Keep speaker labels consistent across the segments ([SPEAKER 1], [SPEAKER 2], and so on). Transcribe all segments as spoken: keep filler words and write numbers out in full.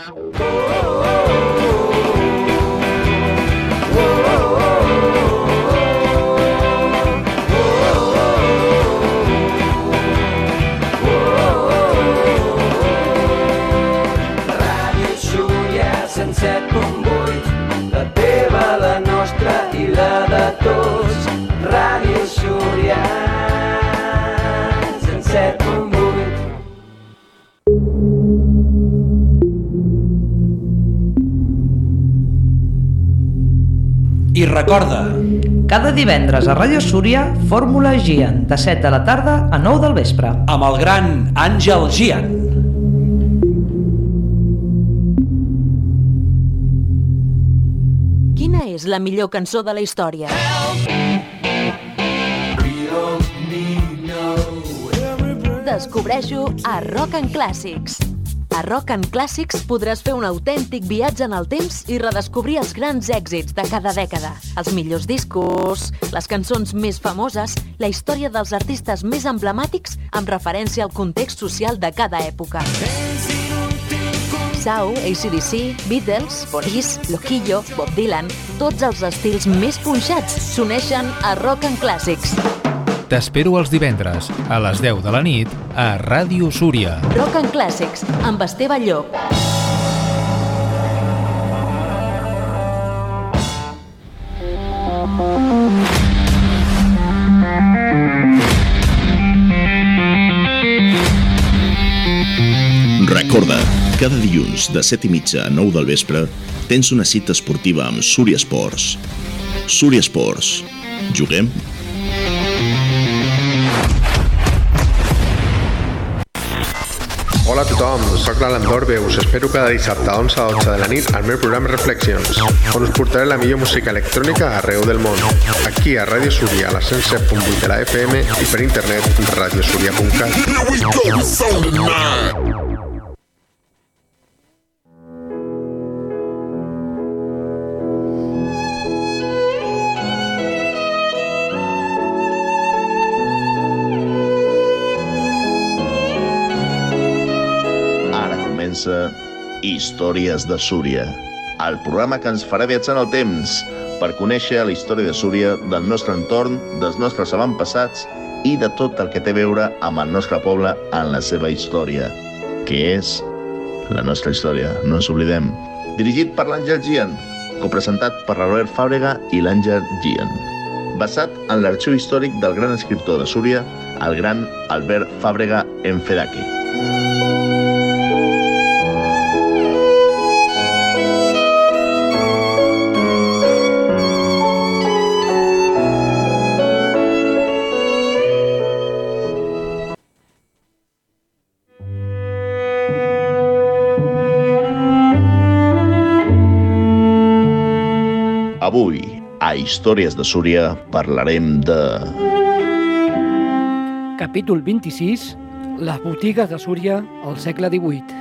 [SPEAKER 1] set punt vuit, la teva, la nostra i la de tots. Ràdio Súria, cent set punt vuit.
[SPEAKER 2] I recorda,
[SPEAKER 3] cada divendres a Ràdio Súria, Fórmula Gian, de set de la tarda a nou del vespre.
[SPEAKER 2] Amb el gran Àngel Gian.
[SPEAKER 4] Quina és la millor cançó de la història? Descobreix-ho a Rock and Classics. A Rock and Classics podràs fer un autèntic viatge en el temps i redescobrir els grans èxits de cada dècada, els millors discos, les cançons més famoses, la història dels artistes més emblemàtics amb referència al context social de cada època. Sau, A C D C, Beatles, Police, Loquillo, Bob Dylan, tots els estils més punxats s'uneixen a Rock and Classics.
[SPEAKER 5] T'espero els divendres, a les deu de la nit, a Ràdio Súria.
[SPEAKER 4] Rock and Classics, amb Esteve Llop.
[SPEAKER 6] Recorda, cada dilluns de set i mitja a nou del vespre tens una cita esportiva amb Súria Esports. Súria Esports. Juguem?
[SPEAKER 7] Hola a tothom, soc l'Alan Dorbe, us espero cada dissabte a onze a dotze de la nit al meu programa Reflexions, on us portaré la millor música electrònica arreu del món. Aquí a Ràdio Súria, a la cent set punt vuit de la F M i per internet radiosúria punt cat.
[SPEAKER 6] Històries de Súria, el programa que ens farà viatjar en el temps per conèixer la història de Súria, del nostre entorn, dels nostres avantpassats i de tot el que té a veure amb el nostre poble en la seva història, que és la nostra història, no ens oblidem. Dirigit per l'Àngel Gian, copresentat per Robert Fàbrega i l'Àngel Gian. Basat en l'arxiu històric del gran escriptor de Súria, el gran Albert Fàbrega Enfedaki. Avui, a Històries de Súria, parlarem de...
[SPEAKER 8] Capítol vint-i-sis. Les botigues de Súria al segle divuit.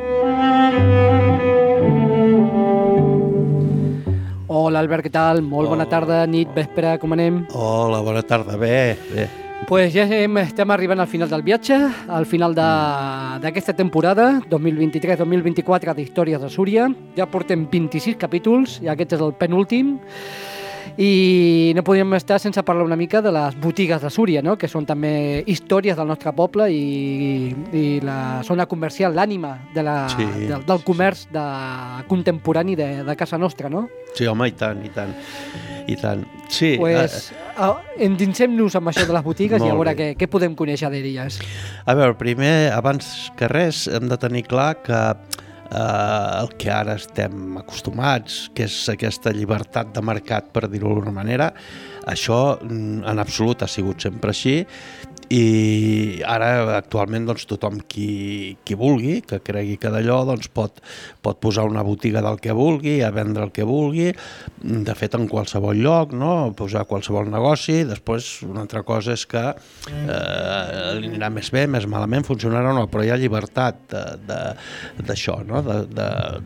[SPEAKER 8] Hola, Albert, què tal? Molt bona tarda, nit, vespre, com anem?
[SPEAKER 9] Hola, bona tarda, bé, bé.
[SPEAKER 8] Pues ja estem arribant al final del viatge, al final d'aquesta temporada, dos mil vint-i-tres dos mil vint-i-quatre d'Històries de Súria. Ja portem vint-i-sis capítols i aquest és el penúltim. I no podíem estar sense parlar una mica de les botigues de Súria, no? Que són també històries del nostre poble i, i la zona comercial, l'ànima de la, sí, del, del comerç de, contemporani de, de casa nostra, no?
[SPEAKER 9] Sí, home, i tant, i tant. I tant. Sí.
[SPEAKER 8] Pues, uh, endinsem-nos amb això de les botigues i a veure què, què podem conèixer d'elles.
[SPEAKER 9] A veure, primer, abans que res, hem de tenir clar que Uh, el que ara estem acostumats, que és aquesta llibertat de mercat, per dir-ho d'alguna manera, això en absolut ha sigut sempre així i ara actualment doncs, tothom qui, qui vulgui, que cregui que d'allò doncs, pot, pot posar una botiga del que vulgui, a vendre el que vulgui, de fet en qualsevol lloc, no? Posar qualsevol negoci. Després una altra cosa és que eh, li anirà més bé, més malament, funcionarà o no, però hi ha llibertat d'això, no?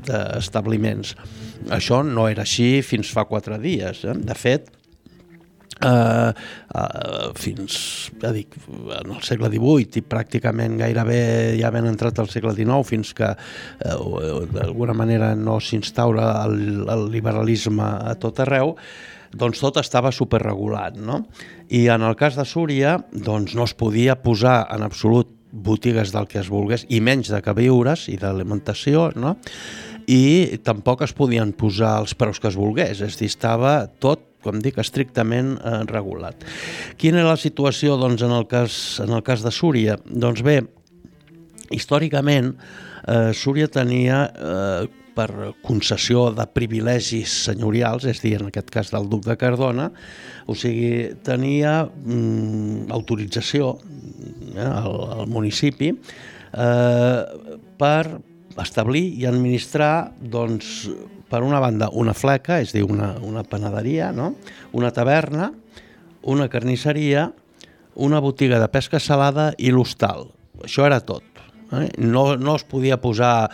[SPEAKER 9] d'establiments. Això no era així fins fa quatre dies. Eh? De fet, Uh, uh, fins ja dic, en el segle divuit i pràcticament gairebé ja ben entrat al segle dinou, fins que uh, d'alguna manera no s'instaura el, el liberalisme a tot arreu, doncs tot estava superregulat, no? I en el cas de Súria doncs no es podia posar en absolut botigues del que es volgués, i menys de queviures i d'alimentació, no? I tampoc es podien posar els preus que es volgués, és a dir, estava tot, com dic, estrictament eh, regulat. Quina era la situació doncs, en, el cas, en el cas de Súria? Doncs bé, històricament, eh, Súria tenia, eh, per concessió de privilegis senyorials, és a dir, en aquest cas del duc de Cardona, o sigui, tenia mm, autorització eh, al, al municipi eh, per establir i administrar, doncs, per una banda, una fleca, és a dir, una, una panaderia, no? Una taverna, una carnisseria, una botiga de pesca salada i l'hostal. Això era tot. Eh? No, no es podia posar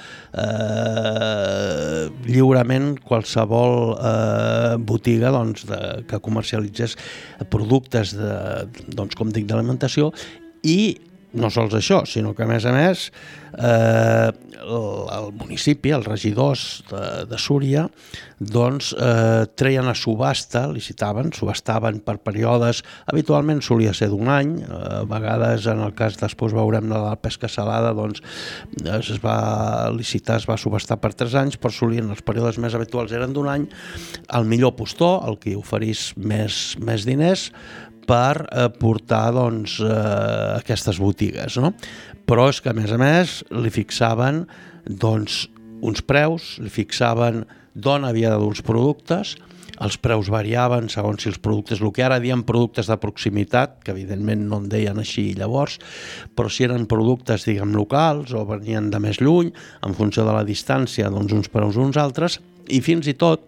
[SPEAKER 9] eh, lliurement qualsevol eh, botiga doncs, de, que comercialitzés productes de, doncs, com dic, d'alimentació, i no sols això, sinó que a més a més eh, el, el municipi, els regidors de, de Súria, doncs eh, treien a subhasta, licitaven, subhastaven per períodes, habitualment solia ser d'un any, eh, a vegades en el cas després veurem de la pesca salada, doncs es va licitar, es va subhastar per tres anys, però solien, els períodes més habituals eren d'un any, el millor postor, el que oferís més, més diners, per eh, portar doncs, eh, aquestes botigues, no? Però és que a més a més li fixaven doncs, uns preus, li fixaven d'on havia de dur els productes, els preus variaven segons si els productes, el que ara diem productes de proximitat, que evidentment no en deien així llavors, però si eren productes, diguem, locals o venien de més lluny, en funció de la distància, doncs uns preus uns altres, i fins i tot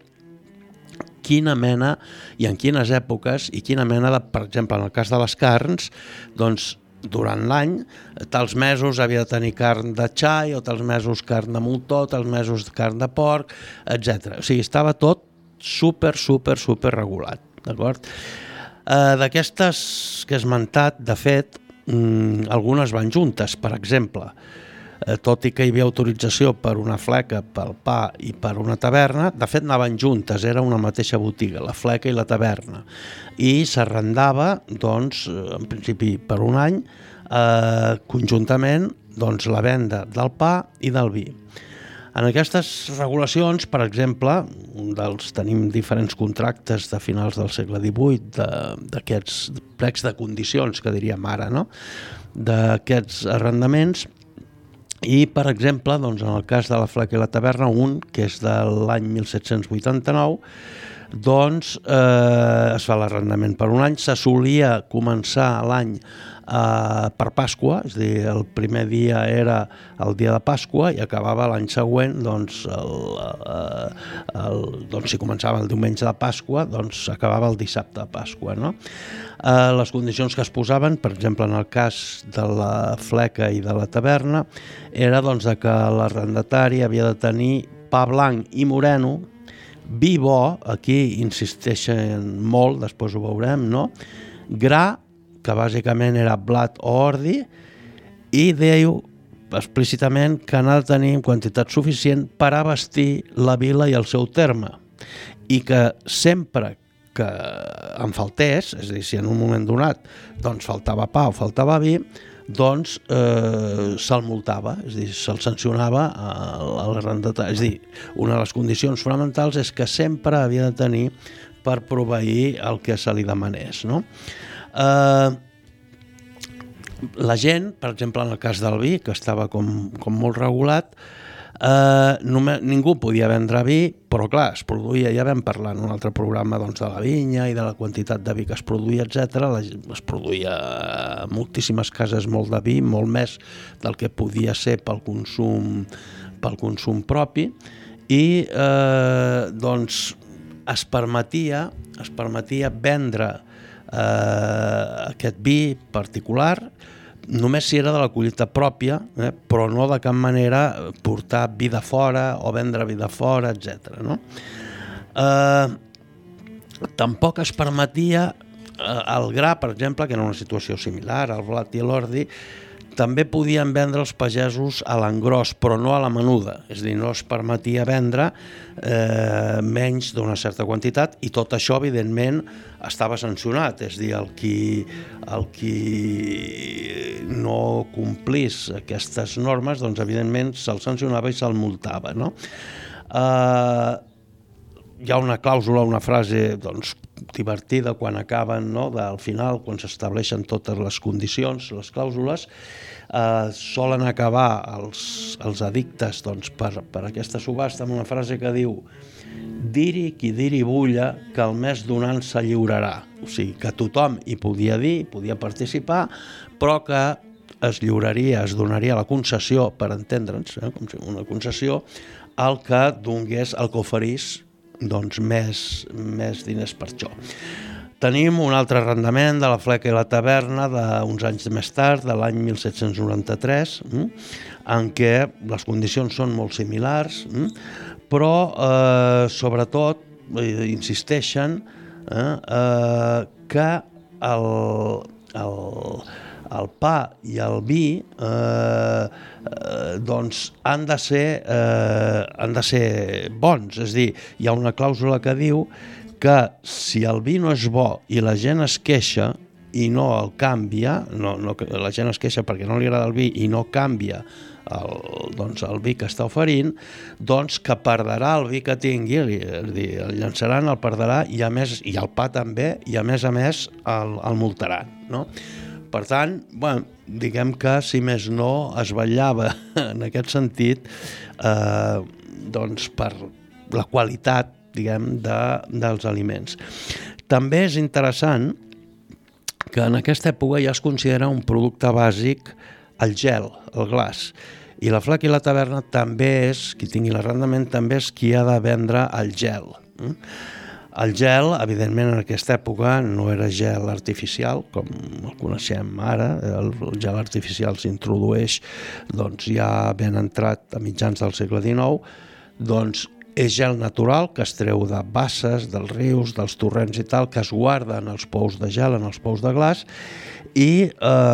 [SPEAKER 9] quina mena i en quines èpoques i quina mena de, per exemple, en el cas de les carns, doncs durant l'any, tals mesos havia de tenir carn de xai o tals mesos carn de moltó, tals mesos carn de porc, etcètera. O sigui, estava tot super, super, super regulat, d'acord? Eh, d'aquestes que he esmentat, de fet, mmm, algunes van juntes, per exemple, tot i que hi havia autorització per una fleca, pel pa i per una taverna, de fet anaven juntes, era una mateixa botiga, la fleca i la taverna, i s'arrendava, doncs, en principi per un any, eh, conjuntament, doncs, la venda del pa i del vi. En aquestes regulacions, per exemple, dels, tenim diferents contractes de finals del segle divuit, d'aquests plecs de condicions, que diríem ara, no? D'aquests arrendaments. I, per exemple, doncs, en el cas de la fleca i la taverna, un, que és de l'any mil set-cents vuitanta-nou, doncs eh, es fa l'arrendament per un any, se solia començar l'any eh, per Pasqua, és a dir, el primer dia era el dia de Pasqua i acabava l'any següent, doncs, el, el, doncs si començava el diumenge de Pasqua, doncs acabava el dissabte de Pasqua, no? Eh, les condicions que es posaven, per exemple, en el cas de la fleca i de la taverna, era doncs, que l'arrendatari havia de tenir pa blanc i moreno, vi bo, aquí insisteixen molt, després ho veurem, no? Gra, que bàsicament era blat o ordi, i diu explícitament que n'ha de tenir quantitat suficient per abastir la vila i el seu terme, i que sempre que en faltés, és a dir, si en un moment donat doncs faltava pa o faltava vi, doncs eh, se'l multava, és a dir, se'l sancionava a l'arrendatari. És a dir, una de les condicions fonamentals és que sempre havia de tenir per proveir el que se li demanés, no? Eh, la gent, per exemple, en el cas del vi, que estava com, com molt regulat, Uh, només, ningú podia vendre vi, però clar, es produïa, ja vam parlar en un altre programa doncs, de la vinya i de la quantitat de vi que es produïa, etcètera. Es produïa a moltíssimes cases molt de vi, molt més del que podia ser pel consum, pel consum propi, i eh, doncs es permetia, es permetia vendre eh, aquest vi particular només si era de la collita pròpia, eh, però no de cap manera portar vi de fora o vendre vi de fora, etcètera. No? Eh, tampoc es permetia el gra, per exemple, que era una situació similar, el blat i l'ordi, també podien vendre els pagesos a l'engròs, però no a la menuda. És a dir, no es permetia vendre eh, menys d'una certa quantitat i tot això, evidentment, estava sancionat. És a dir, el qui, el qui no complís aquestes normes, doncs, evidentment, se'l sancionava i se'l multava, no? Eh, hi ha una clàusula, una frase doncs, divertida quan acaben, no? Al final, quan s'estableixen totes les condicions, les clàusules, eh, solen acabar els, els addictes doncs, per, per aquesta subhasta amb una frase que diu: dir-hi qui dir-hi bulla, que el mes donant se lliurarà. O sigui, que tothom hi podia dir, podia participar, però que es lliuraria, es donaria la concessió, per entendre'ns, eh, com si una concessió, al que donés, el que oferís doncs més, més diners per això. Tenim un altre arrendament de la Fleca i la Taverna d'uns anys més tard, de l'any mil set-cents noranta-tres, en què les condicions són molt similars, però eh, sobretot eh, insisteixen eh, eh, que el, el, el pa i el vi eh, eh, doncs han de ser eh, han de ser bons, és a dir, hi ha una clàusula que diu que si el vi no és bo i la gent es queixa i no el canvia, no, no, la gent es queixa perquè no li agrada el vi i no canvia el, doncs el vi que està oferint, doncs que perdrà el vi que tingui, és dir, el llançaran, el perdrà i a més, i el pa també, i a més a més el, el multaran, no? Per tant, bueno, diguem que, si més no, es vetllava en aquest sentit eh, doncs per la qualitat, diguem, de, dels aliments. També és interessant que en aquesta època ja es considera un producte bàsic el gel, el glaç, i la Fleca i la Taverna també és, qui tingui l'arrendament, també és qui ha de vendre el gel. El gel, evidentment, en aquesta època no era gel artificial, com el coneixem ara. El gel artificial s'introdueix doncs, ja ben entrat a mitjans del segle dinou, doncs és gel natural que es treu de basses, dels rius, dels torrents i tal, que es guarda en els pous de gel, en els pous de glaç, i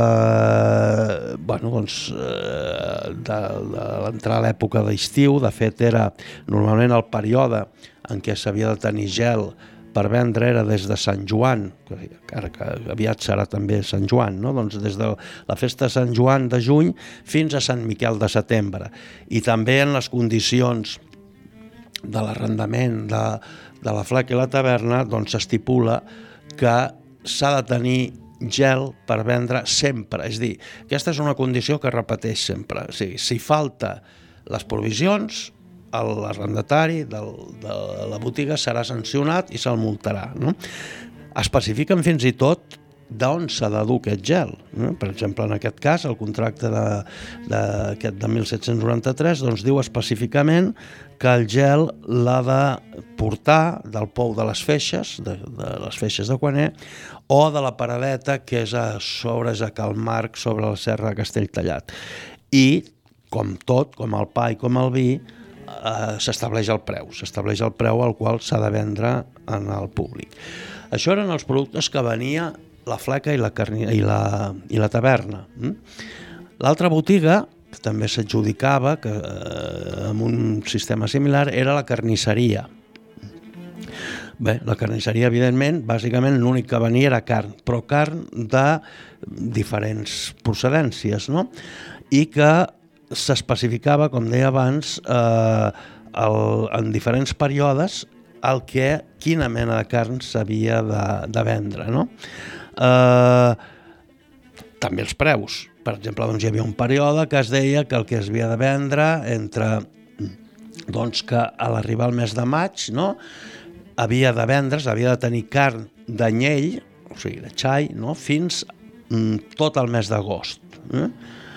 [SPEAKER 9] eh, bueno, doncs, eh, de, de l'entrar a l'època d'estiu, de fet era normalment el període en què s'havia de tenir gel per vendre era des de Sant Joan, encara que aviat serà també Sant Joan, no? Doncs des de la festa de Sant Joan de juny fins a Sant Miquel de setembre. I també en les condicions de l'arrendament de, de la Fleca i la Taverna doncs s'estipula que s'ha de tenir gel per vendre sempre. És a dir, aquesta és una condició que es repeteix sempre. O sigui, si falta les provisions, l'arrendatari de la botiga serà sancionat i se'l multarà, no? Especifiquen fins i tot d'on s'ha de dur aquest gel, no? Per exemple, en aquest cas, el contracte de, de, de mil set-cents noranta-tres doncs, diu específicament que el gel l'ha de portar del pou de les Feixes, de, de les Feixes de Quaner, o de la paradeta que és a sobre, és a Cal Marc, sobre la serra de Castelltallat. I, com tot, com el pa i com el vi, eh, s'estableix el preu, s'estableix el preu al qual s'ha de vendre en el públic. Això eren els productes que venia la Fleca i la, carni, i la, i la Taverna. L'altra botiga, que també s'adjudicava, que eh, amb un sistema similar, era la carnisseria. Bé, la carnisseria, evidentment, bàsicament l'únic que venia era carn, però carn de diferents procedències, no? I que s'especificava, com deia abans, eh, el, en diferents períodes el que, quina mena de carn s'havia de, de vendre, no? Eh, també els preus. Per exemple, doncs, hi havia un període que es deia que el que es havia de vendre entre, doncs, que a l'arribar al mes de maig, no?, havia de vendre's, havia de tenir carn d'anyell, o sigui, de xai, no?, fins mm, tot el mes d'agost. Eh?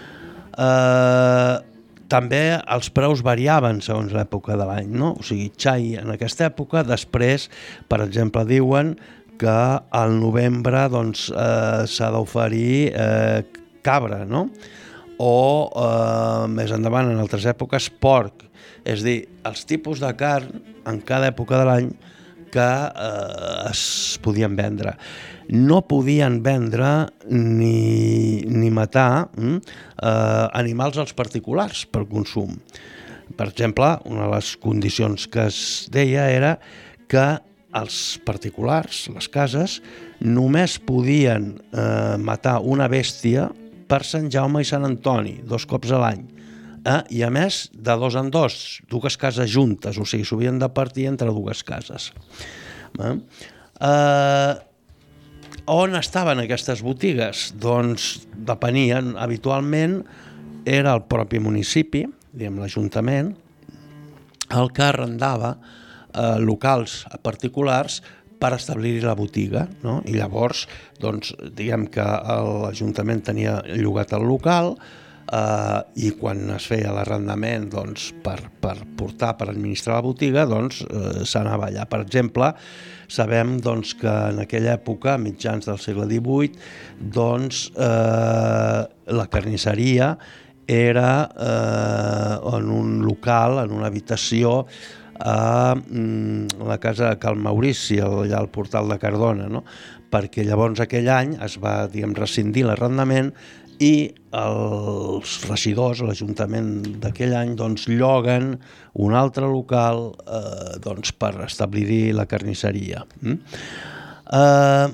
[SPEAKER 9] Eh, també els preus variaven segons l'època de l'any, no? O sigui, xai en aquesta època, després, per exemple, diuen que al novembre doncs, eh, s'ha d'oferir eh, cabra, no? O eh, més endavant, en altres èpoques, porc. És a dir, els tipus de carn en cada època de l'any que eh, es podien vendre. No podien vendre ni, ni matar eh, animals als particulars per consum. Per exemple, una de les condicions que es deia era que els particulars, les cases, només podien eh, matar una bèstia per Sant Jaume i Sant Antoni, dos cops a l'any. Eh? I a més, de dos en dos, dues cases juntes, o sigui, s'havien de partir entre dues cases. Eh? Eh, on estaven aquestes botigues? Doncs depenien, habitualment era el propi municipi, diguem l'Ajuntament, el que arrendava eh, locals particulars per establir la botiga, no? I llavors, doncs, diguem que l'Ajuntament tenia llogat el local eh, i quan es feia l'arrendament doncs, per, per portar, per administrar la botiga, doncs eh, s'anava allà. Per exemple, sabem doncs, que en aquella època, mitjans del segle divuit, doncs, eh, la carnisseria era eh, en un local, en una habitació, a la casa de Cal Maurici, allà al portal de Cardona, no? Perquè llavors aquell any es va, diguem, rescindir l'arrendament i els regidors, l'Ajuntament d'aquell any, doncs, lloguen un altre local eh, doncs, per establir-hi la carnisseria. Mm? Eh,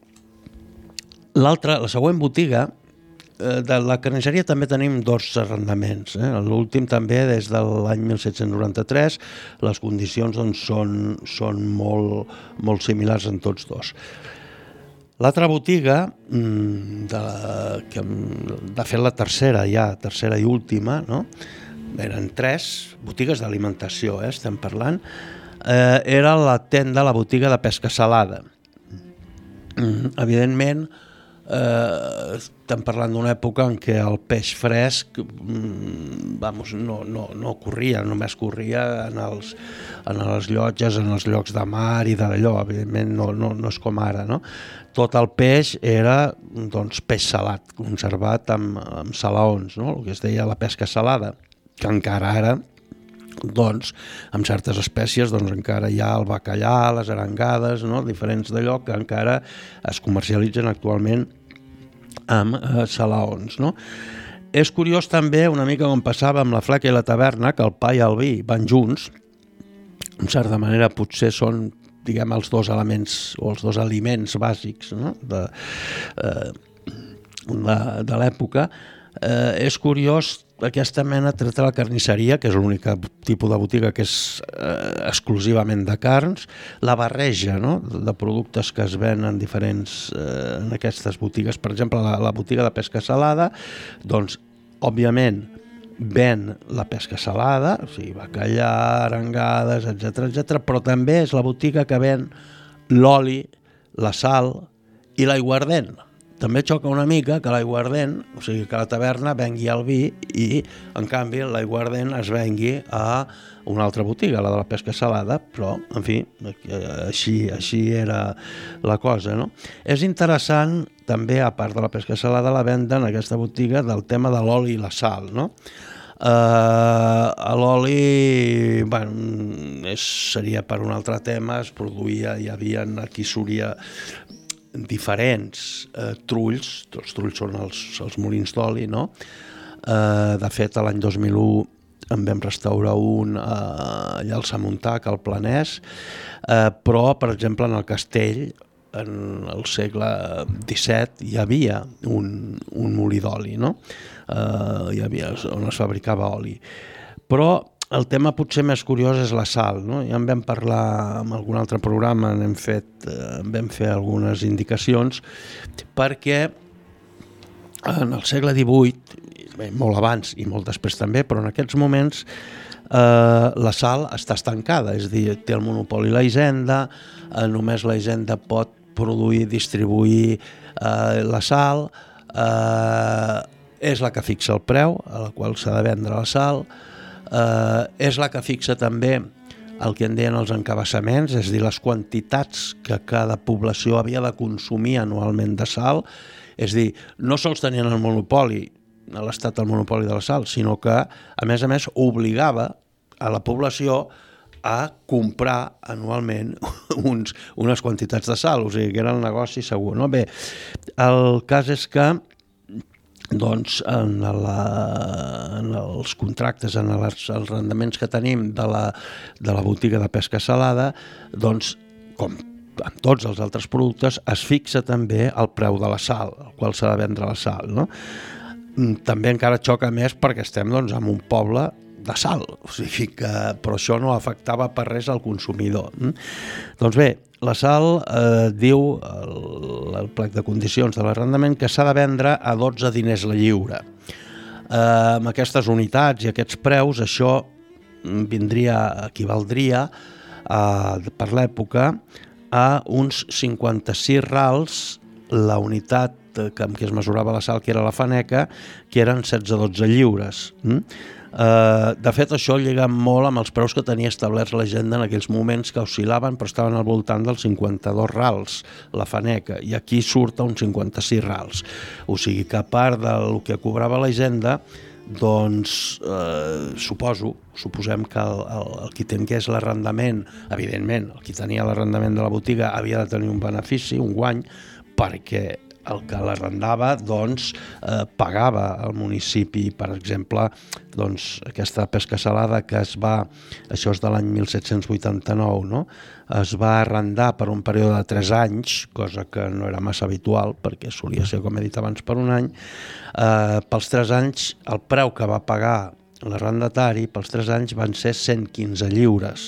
[SPEAKER 9] l'altra, la següent botiga, de la carnisseria també tenim dos arrendaments. Eh? L'últim també des de l'any mil set-cents noranta-tres, les condicions doncs, són, són molt, molt similars en tots dos. L'altra botiga, de, que, de fet la tercera ja, tercera i última, no? Eren tres botigues d'alimentació, eh? Estem parlant, eh, era la tenda, la botiga de pesca salada. Mm, evidentment, Eh, estem parlant d'una època en què el peix fresc mm, vamos, no, no, no corria, només corria en, els, en les llotges, en els llocs de mar i d'allò, evidentment no, no, no és com ara, no? Tot el peix era doncs, peix salat, conservat amb, amb salaons, no? El que es deia la pesca salada, que encara ara doncs, amb certes espècies doncs, encara hi ha el bacallà, les arengades, no? Diferents d'allò que encara es comercialitzen actualment amb eh, salaons. No? És curiós també una mica com passava amb la fleca i la taverna, que el pa i el vi van junts, en certa manera potser són diguem els dos elements o els dos aliments bàsics, no? de, eh, de, de l'època. Eh, és curiós aquesta mena treta de la carnisseria, que és l'únic tipus de botiga que és eh, exclusivament de carns, la barreja, no? de productes que es venen diferents eh, en aquestes botigues. Per exemple, la, la botiga de pesca salada, doncs, òbviament, ven la pesca salada, o sigui, bacallà, arengades, etcètera, etcètera, però també és la botiga que ven l'oli, la sal i l'aiguardent. També xoca una mica que l'aiguardent, o sigui, que la taverna vengui el vi i, en canvi, l'aiguardent es vengui a una altra botiga, la de la pesca salada, però, en fi, així, així era la cosa, no? És interessant, també, a part de la pesca salada, la venda en aquesta botiga del tema de l'oli i la sal, no? Uh, l'oli, bueno, és, seria per un altre tema, es produïa, hi havia aquí a Súria diferents eh, trulls, els trulls són els, els molins d'oli, no? Eh, de fet, l'any dos mil u en vam restaurar un eh, allà al Samuntac, al Planès, eh, però, per exemple, en el castell, en el segle disset, hi havia un, un molí d'oli, no? Eh, hi havia, on es fabricava oli. Però el tema potser més curiós és la sal, no? Ja en vam parlar en algun altre programa, n'hem fet, eh, vam fer algunes indicacions, perquè en el segle divuit, bé, molt abans i molt després també, però en aquests moments eh, la sal està estancada, és a dir, té el monopoli la hisenda, eh, només la hisenda pot produir, distribuir eh, la sal, eh, és la que fixa el preu a la qual s'ha de vendre la sal, Uh, és la que fixa també el que en deien els encabassaments, és a dir, les quantitats que cada població havia de consumir anualment de sal, és a dir, no sols tenien el monopoli, a l'Estat el monopoli de la sal, sinó que, a més a més, obligava a la població a comprar anualment uns, unes quantitats de sal, o sigui que era el negoci segur, no? Bé, el cas és que doncs, en, la, en els contractes, en els, els rendiments que tenim de la, de la botiga de pesca salada, doncs, com amb tots els altres productes, es fixa també el preu de la sal, al qual s'ha de vendre la sal, no? També encara xoca més perquè estem doncs, en un poble de sal, o sigui que, però això no afectava per res al consumidor. Doncs bé, la sal eh, diu el, el plec de condicions de l'arrendament que s'ha de vendre a dotze diners la lliure. Eh, amb aquestes unitats i aquests preus, això vindria, equivaldria eh, per l'època a uns cinquanta-sis rals la unitat que, amb què es mesurava la sal, que era la faneca, que eren setze a dotze lliures. Mm? Uh, de fet, això lliga molt amb els preus que tenia establerts l'agenda en aquells moments, que oscil·laven però estaven al voltant dels cinquanta-dos rals la faneca, i aquí surt a uns cinquanta-sis rals. O sigui que a part del que cobrava l'agenda, doncs eh, suposo, suposem que el, el, el qui tingués l'arrendament, evidentment, el qui tenia l'arrendament de la botiga havia de tenir un benefici, un guany, perquè el que l'arrendava doncs, eh, pagava al municipi, per exemple, doncs, aquesta pesca salada que es va, això és de l'any mil set-cents vuitanta-nou, no? Es va arrendar per un període de tres anys, cosa que no era massa habitual, perquè solia ser, com he dit abans, per un any. Eh, pels tres anys, el preu que va pagar l'arrendatari pels tres anys van ser cent quinze lliures.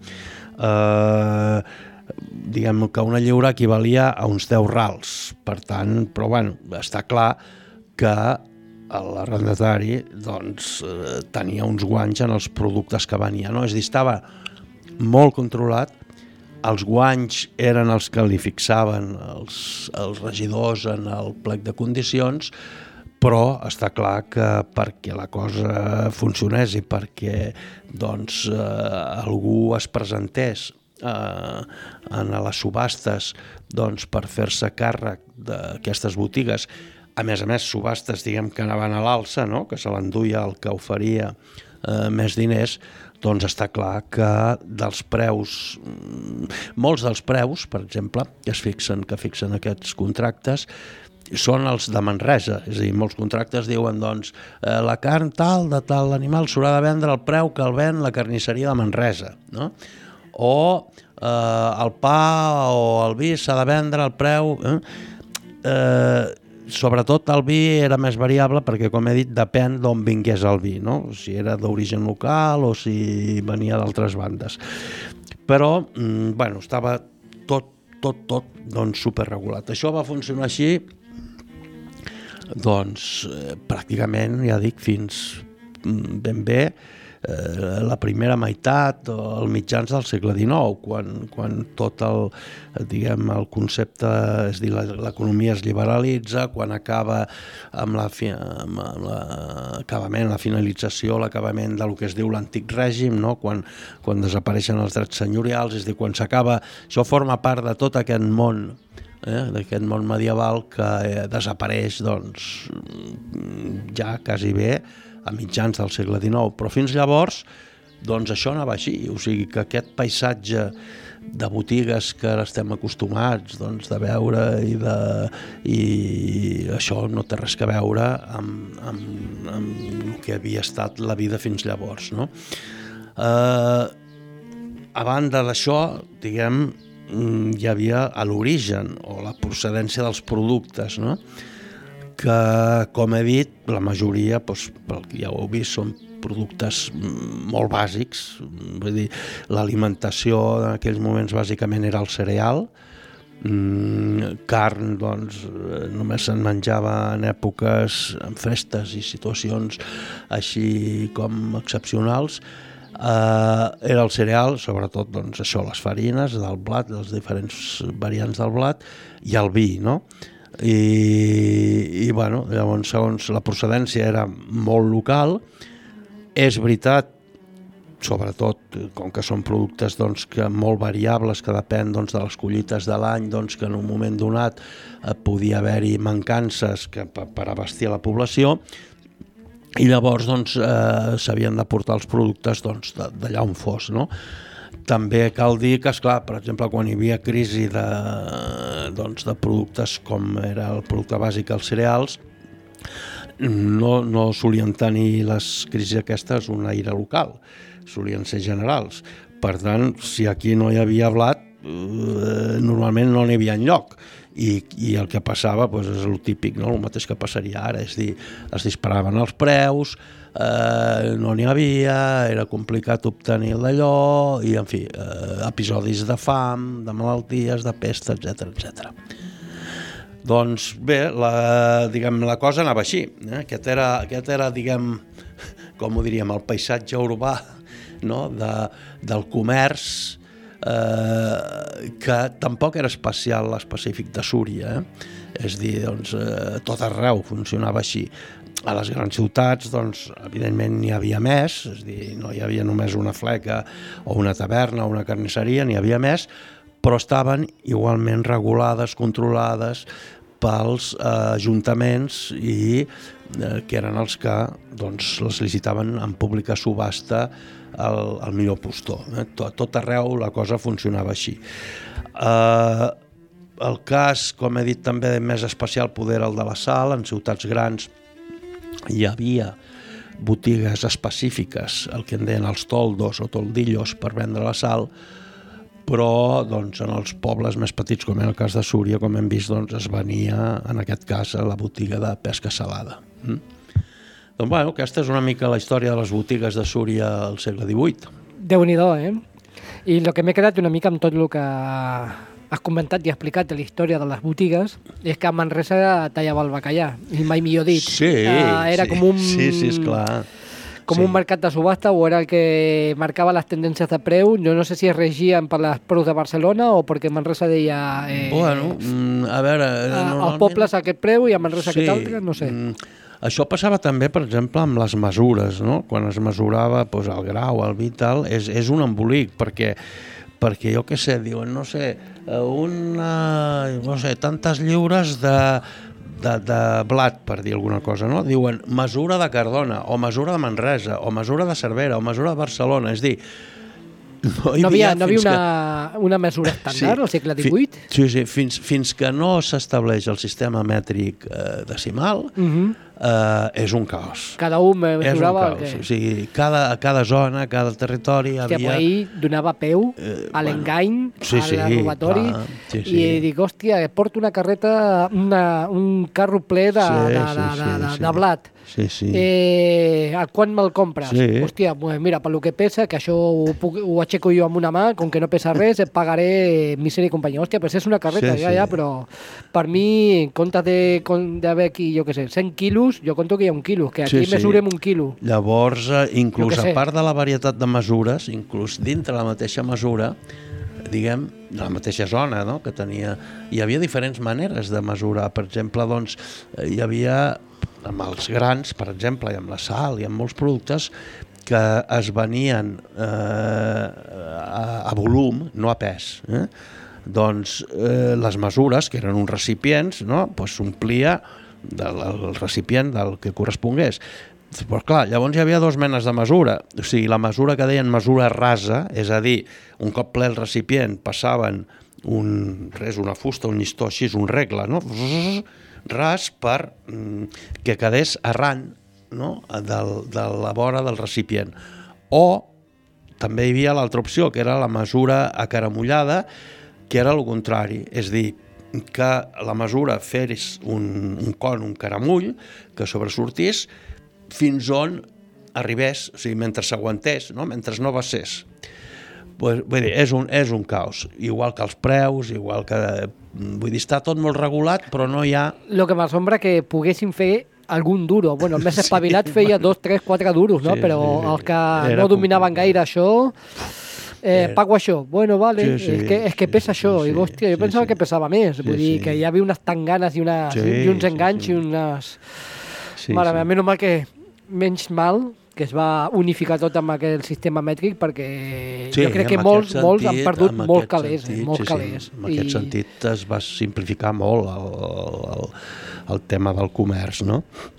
[SPEAKER 9] Eh, diguem que una lliura equivalia a uns deu rals, per tant, però bueno, està clar que l'arrendatari doncs, eh, tenia uns guanys en els productes que venia, no? És a dir, estava molt controlat, els guanys eren els que li fixaven els, els regidors en el plec de condicions, però està clar que perquè la cosa funcionés i perquè doncs, eh, algú es presentés Eh, en les subhastes doncs, per fer-se càrrec d'aquestes botigues, a més a més subhastes diguem que anaven a l'alça, no? Que se l'enduia el que oferia eh, més diners, doncs està clar que dels preus, molts dels preus, per exemple, que es fixen, que fixen aquests contractes, són els de Manresa, és a dir, molts contractes diuen doncs eh, la carn tal de tal animal s'haurà de vendre al preu que el ven la carnisseria de Manresa, no? O eh, el pa o el vi s'ha de vendre al preu... Eh? Eh, sobretot el vi era més variable perquè, com he dit, depèn d'on vingués el vi, no? Si era d'origen local o si venia d'altres bandes. Però, mm, bueno, estava tot, tot, tot doncs, superregulat. Això va funcionar així, doncs, eh, pràcticament, ja dic, fins ben bé, la primera meitat o els mitjans del segle dinou, quan, quan tot el, diguem, el concepte, és dir, l'economia es liberalitza, quan acaba amb la fi, amb l'acabament, la finalització, l'acabament del que es diu l'antic règim, no? quan, quan desapareixen els drets senyorials, és dir, quan s'acaba, això forma part de tot aquest món, eh, d'aquest món medieval que eh, desapareix, doncs, ja quasi bé, a mitjans del segle dinou, però fins llavors doncs això anava així, o sigui que aquest paisatge de botigues que ara estem acostumats doncs, de veure i, de, i això no té res a veure amb, amb, amb el que havia estat la vida fins llavors, no? Eh, a banda d'això, diguem, hi havia a l'origen o la procedència dels productes, no? Que, com he dit, la majoria, doncs, pel que ja ho heu vist, són productes molt bàsics. Vull dir, l'alimentació en aquells moments bàsicament era el cereal. Mm, carn, doncs, només se'n menjava en èpoques, en festes i situacions així com excepcionals. Uh, era el cereal, sobretot, doncs, això, les farines del blat, les diferents variants del blat, i el vi, no? I, i bueno, llavors segons la procedència era molt local. És veritat, sobretot com que són productes doncs, que molt variables, que depèn doncs, de les collites de l'any, doncs, que en un moment donat eh, podia haver-hi mancances que, per, per abastir a la població, i llavors doncs, eh, s'havien de portar els productes doncs, d'allà on fos, no? També cal dir que, esclar, per exemple, quan hi havia crisi de, doncs, de productes com era el producte bàsic, els cereals, no, no solien tenir les crisis aquestes un aire local, solien ser generals. Per tant, si aquí no hi havia blat, eh, normalment no n'hi havia enlloc. I, i el que passava doncs, és el típic, no? El mateix que passaria ara, és dir, es disparaven els preus, eh, no n'hi havia, era complicat obtenir d'allò, i en fi, eh, episodis de fam, de malalties, de pesta, etcètera, etcètera. Doncs bé, la, diguem, la cosa anava així, eh? Aquest era, aquest era, diguem, com ho diríem, el paisatge urbà, no? de, del comerç, Eh, que tampoc era especial l'específic de Súria, eh? És dir, doncs, eh, tot arreu funcionava així. A les grans ciutats, doncs, evidentment n'hi havia més, és dir, no hi havia només una fleca o una taverna o una carnisseria, n'hi havia més, però estaven igualment regulades, controlades pels eh, ajuntaments i eh, que eren els que doncs, les licitaven en pública subhasta El, el millor postor. Eh? Tot, tot arreu la cosa funcionava així. Eh, el cas, com he dit també, més especial poder el de la sal. En ciutats grans hi havia botigues específiques, el que en deien els toldos o toldillos per vendre la sal, però doncs, en els pobles més petits, com en el cas de Súria, com hem vist, doncs, es venia, en aquest cas, a la botiga de pesca salada. Mm? Doncs, bueno, aquesta és una mica la història de les botigues de Súria al segle divuit.
[SPEAKER 8] Déu-n'hi-do, eh? I el que m'he quedat una mica amb tot el que has comentat i explicat de la història de les botigues és que a Manresa tallava el bacallà, i mai millor dit.
[SPEAKER 9] Sí,
[SPEAKER 8] uh, era
[SPEAKER 9] sí,
[SPEAKER 8] com un...
[SPEAKER 9] sí, sí, esclar.
[SPEAKER 8] Com
[SPEAKER 9] sí.
[SPEAKER 8] un mercat de subhasta, o era el que marcava les tendències de preu. Jo no sé si es regien per les preus de Barcelona o perquè Manresa deia... Eh,
[SPEAKER 9] bueno, a veure...
[SPEAKER 8] Eh, normalment... Els pobles a aquest preu i a Manresa sí, aquest altre, no sé.
[SPEAKER 9] Això passava també, per exemple, amb les mesures, no? Quan es mesurava doncs, el grau, el vi, tal, és, és un embolic, perquè, perquè jo què sé, diuen, no sé, una, no sé, tantes lliures de... De, de blat, per dir alguna cosa, no? Diuen mesura de Cardona, o mesura de Manresa, o mesura de Cervera, o mesura de Barcelona, és dir, no hi
[SPEAKER 8] no havia, no havia una,
[SPEAKER 9] que...
[SPEAKER 8] una mesura estàndard sí, al segle divuit?
[SPEAKER 9] Fi, sí, sí, fins, fins que no s'estableix el sistema mètric eh, decimal, uh-huh. eh, és un caos.
[SPEAKER 8] Cada un mesurava...
[SPEAKER 9] És un caos, que... o sigui, cada, a cada zona, a cada territori
[SPEAKER 8] hòstia,
[SPEAKER 9] havia...
[SPEAKER 8] Ahir donava peu eh, a l'engany,
[SPEAKER 9] bueno, sí, sí,
[SPEAKER 8] al robatori,
[SPEAKER 9] clar, sí, sí.
[SPEAKER 8] i dic, hòstia, porto una carreta, una, un carro ple de,
[SPEAKER 9] sí,
[SPEAKER 8] de,
[SPEAKER 9] sí,
[SPEAKER 8] de,
[SPEAKER 9] sí,
[SPEAKER 8] de,
[SPEAKER 9] sí.
[SPEAKER 8] de blat.
[SPEAKER 9] Sí, sí.
[SPEAKER 8] Eh, a quan me'l compres?
[SPEAKER 9] Sí.
[SPEAKER 8] Hòstia, mira, per lo que pesa, que això ho, puc, ho aixeco jo amb una mà, com que no pesa res, et pagaré misèria i companyia. Hòstia, però és una carreta, sí, ja, sí. ja, però per mi, en comptes d'haver aquí, jo què sé, cent quilos, jo conto que hi ha un quilo, que aquí sí, mesurem sí. un quilo.
[SPEAKER 9] Llavors, inclús a part de la varietat de mesures, inclús dintre la mateixa mesura, diguem, de la mateixa zona, no? Que tenia... Hi havia diferents maneres de mesurar. Per exemple, doncs, hi havia... amb els grans, per exemple, i amb la sal i amb molts productes que es venien eh, a, a volum, no a pes. Eh? Doncs eh, les mesures, que eren uns recipients, no? Pues s'omplia del, el recipient del que correspongués. Però clar, llavors hi havia dues menes de mesura. O sigui, la mesura que deien mesura rasa, és a dir, un cop ple el recipient passaven un, res, una fusta, un llistó així, un regle, no? ras per mm, que quedés arran, no? Del, de la vora del recipient. O també hi havia l'altra opció, que era la mesura acaramullada, que era el contrari, és dir, que la mesura fes un, un con, un caramull, que sobresortís fins on arribés, o sigui, mentre s'aguantés, no? Mentre no vessés. Pues, vull dir, és un, és un caos, igual que els preus, igual que... Vull dir, està tot molt regulat, però no hi ha...
[SPEAKER 8] Lo que m'assombra que poguessin fer algun duro. Bueno, el més espavilat sí, feia dos, tres, quatre duros, no? Sí, però sí, sí. Els que Era no dominaven gaire això... Eh, pago això, bueno, vale, sí, sí, és, que, és que pesa sí, això, sí, i hòstia, jo sí, pensava sí. que pesava més, vull sí, dir, sí. que hi havia unes tanganes i, unes, sí, i uns enganys sí, sí. i unes... Sí, Mare sí. meva, menys mal que menys mal que es va unificar tot amb aquell sistema mètric, perquè sí, jo crec que molts, sentit, molts han perdut molt calés. Sentit, eh, molt sí, calés.
[SPEAKER 9] Sí. En I... aquest sentit es va simplificar molt el, el, el tema del comerç, no?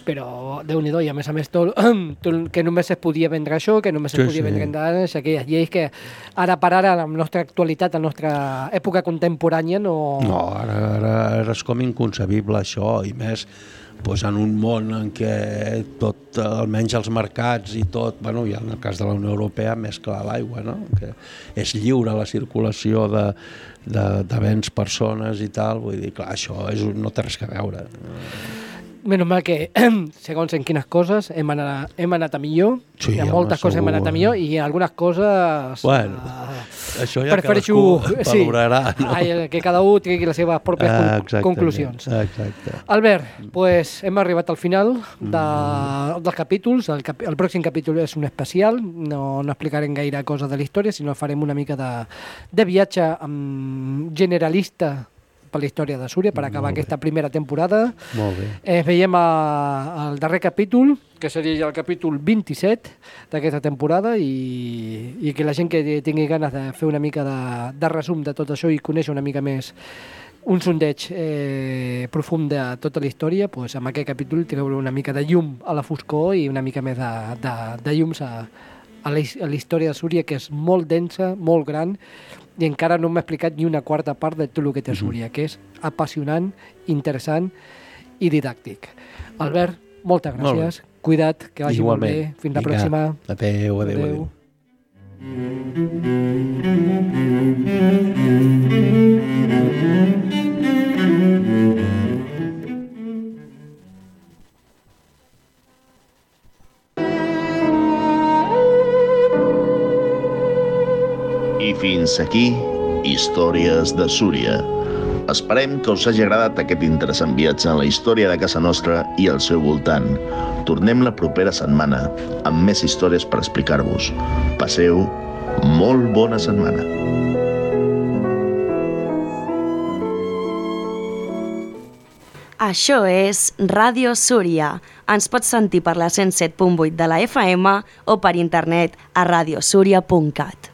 [SPEAKER 8] però Déu-n'hi-do, i a més a més tot, que només es podia vendre això, que només es
[SPEAKER 9] Sí,
[SPEAKER 8] podia
[SPEAKER 9] sí.
[SPEAKER 8] vendre endavant, aquelles lleis que ara per ara, en la nostra actualitat, en la nostra època contemporània, no...
[SPEAKER 9] No, ara, ara, ara és com inconcebible això, i més pues, en un món en què tot, almenys els mercats i tot, bueno, i en el cas de la Unió Europea, més clar l'aigua, no? Que és lliure la circulació de, de, de béns, persones i tal, vull dir, clar, això és, no té res a veure.
[SPEAKER 8] Menys mal que, segons en quines coses, hem anat, hem anat a millor,
[SPEAKER 9] Sí,
[SPEAKER 8] hi ha
[SPEAKER 9] home,
[SPEAKER 8] moltes coses hem
[SPEAKER 9] segur.
[SPEAKER 8] anat a millor, i algunes coses...
[SPEAKER 9] Bueno,
[SPEAKER 8] eh,
[SPEAKER 9] això ja
[SPEAKER 8] prefereixo,
[SPEAKER 9] cadascú valorarà, no?
[SPEAKER 8] Ai, que cada un tregui les seves pròpies
[SPEAKER 9] Ah,
[SPEAKER 8] con-
[SPEAKER 9] exactament,
[SPEAKER 8] conclusions.
[SPEAKER 9] Exacte.
[SPEAKER 8] Albert, pues, hem arribat al final de, dels capítols. El, cap, el pròxim capítol és un especial. No, no explicarem gaire coses de la història, sinó farem una mica de, de viatge um, generalista per la història de Súria, per acabar aquesta primera temporada.
[SPEAKER 9] Molt bé.
[SPEAKER 8] Eh, veiem a, el darrer capítol, que seria el capítol vint-i-set d'aquesta temporada, i, i que la gent que tingui ganes de fer una mica de, de resum de tot això i conèixer una mica més un sondeig eh, profund de tota la història, pues, amb aquest capítol treure una mica de llum a la foscor i una mica més de, de, de llums a, a, la, a la història de Súria, que és molt densa, molt gran, i encara no m'ha explicat ni una quarta part de tot el que té Súria, que és apassionant, interessant i didàctic. Albert, moltes gràcies.
[SPEAKER 9] Molt
[SPEAKER 8] Cuida't, que vagi
[SPEAKER 9] Igualment.
[SPEAKER 8] molt bé. Fins la
[SPEAKER 9] Vinga.
[SPEAKER 8] pròxima.
[SPEAKER 9] Adéu, adéu, adéu.
[SPEAKER 6] I fins aquí, Històries de Súria. Esperem que us hagi agradat aquest interessant viatge en la història de casa nostra i al seu voltant. Tornem la propera setmana amb més històries per explicar-vos. Passeu molt bona setmana.
[SPEAKER 10] Això és Ràdio Súria. Ens pots sentir per la cent set punt vuit de la F M o per internet a radiosúria punt cat.